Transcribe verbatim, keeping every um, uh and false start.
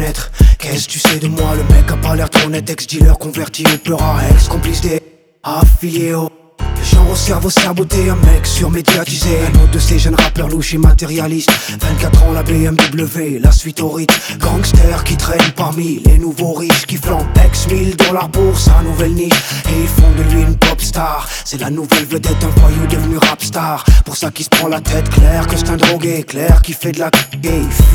connaître. Qu'est-ce que tu sais de moi? Le mec a pas l'air trop net. Ex-dealer converti au peur à ex-complice des affiliés au genre au cerveau saboté, un mec surmédiatisé. Un autre de ces jeunes rappeurs louches et matérialistes. Vingt-quatre ans, la B M W, la suite au rythme. Gangster qui traîne parmi les nouveaux riches, qui flambent ex mille dollars bourse, sa nouvelle niche. Et ils font de lui une pop star. C'est la nouvelle vedette, un voyou devenu rap star. Pour ça qu'il se prend la tête claire, que c'est un drogué clair qui fait de la gay.